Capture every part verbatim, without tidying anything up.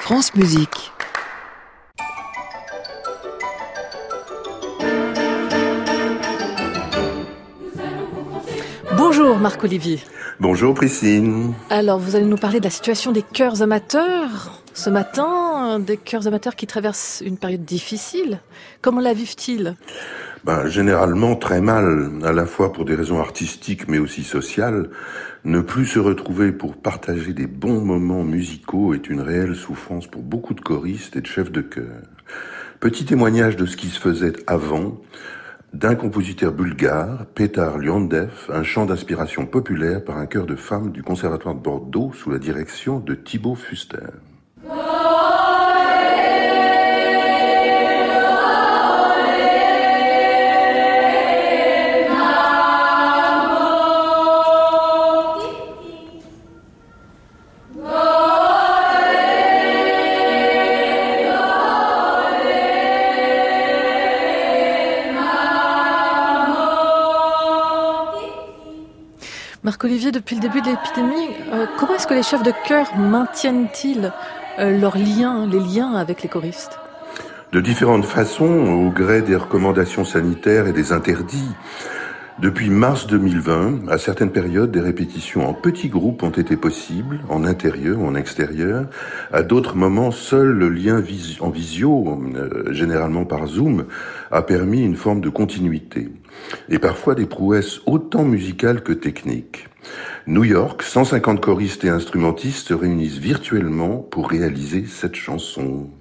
France Musique. Bonjour Marc-Olivier. Bonjour Priscine. Alors vous allez nous parler de la situation des chœurs amateurs. Ce matin, des chœurs amateurs qui traversent une période difficile. Comment la vivent-ils ? Ben, généralement très mal, à la fois pour des raisons artistiques mais aussi sociales. Ne plus se retrouver pour partager des bons moments musicaux est une réelle souffrance pour beaucoup de choristes et de chefs de chœur. Petit témoignage de ce qui se faisait avant, d'un compositeur bulgare, Petar Liondev, un chant d'inspiration populaire par un chœur de femmes du Conservatoire de Bordeaux sous la direction de Thibaut Fuster. Marc-Olivier, depuis le début de l'épidémie, euh, comment est-ce que les chefs de chœur maintiennent-ils euh, leurs liens, les liens avec les choristes ? De différentes façons, au gré des recommandations sanitaires et des interdits. Depuis mars deux mille vingt, à certaines périodes, des répétitions en petits groupes ont été possibles, en intérieur ou en extérieur. À d'autres moments, seul le lien vis- en visio, euh, généralement par Zoom, a permis une forme de continuité. Et parfois des prouesses autant musicales que techniques. New York, cent cinquante choristes et instrumentistes se réunissent virtuellement pour réaliser cette chanson.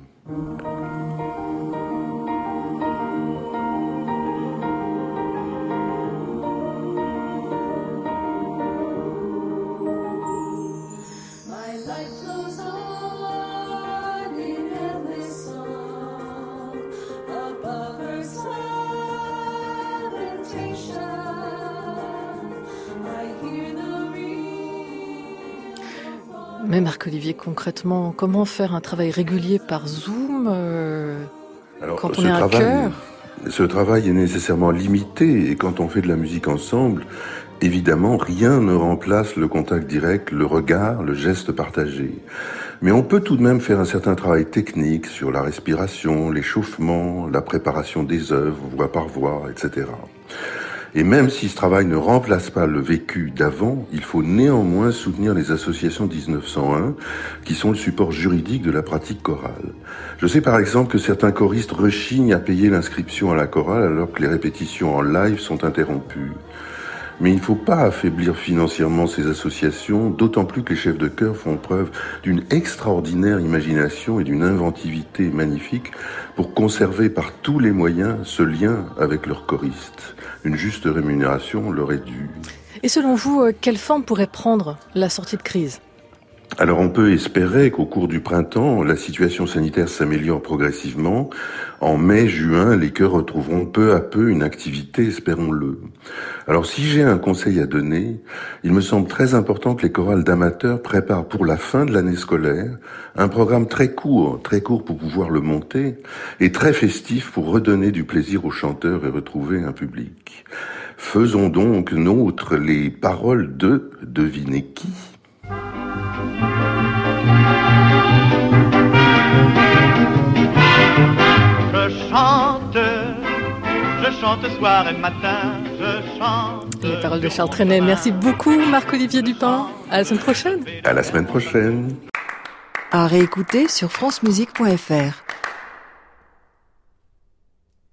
Mais Marc-Olivier, concrètement, comment faire un travail régulier par Zoom euh, Alors, quand on est un chœur ? Ce travail est nécessairement limité et quand on fait de la musique ensemble, évidemment, rien ne remplace le contact direct, le regard, le geste partagé. Mais on peut tout de même faire un certain travail technique sur la respiration, l'échauffement, la préparation des œuvres, voix par voix, et cetera. Et même si ce travail ne remplace pas le vécu d'avant, il faut néanmoins soutenir les associations dix-neuf cent un, qui sont le support juridique de la pratique chorale. Je sais par exemple que certains choristes rechignent à payer l'inscription à la chorale alors que les répétitions en live sont interrompues. Mais il ne faut pas affaiblir financièrement ces associations, d'autant plus que les chefs de chœur font preuve d'une extraordinaire imagination et d'une inventivité magnifique pour conserver par tous les moyens ce lien avec leurs choristes. Une juste rémunération leur est due. Et selon vous, euh, quelle forme pourrait prendre la sortie de crise ? Alors on peut espérer qu'au cours du printemps, la situation sanitaire s'améliore progressivement. En mai, juin, les chœurs retrouveront peu à peu une activité, espérons-le. Alors si j'ai un conseil à donner, il me semble très important que les chorales d'amateurs préparent pour la fin de l'année scolaire un programme très court, très court pour pouvoir le monter, et très festif pour redonner du plaisir aux chanteurs et retrouver un public. Faisons donc nôtres les paroles de Devinez qui ? Je chante, je chante soir et matin, je chante. Les paroles de Charles Trenet. Merci beaucoup Marc-Olivier Dupin. À la semaine prochaine. À la semaine prochaine. À réécouter sur francemusique point f r.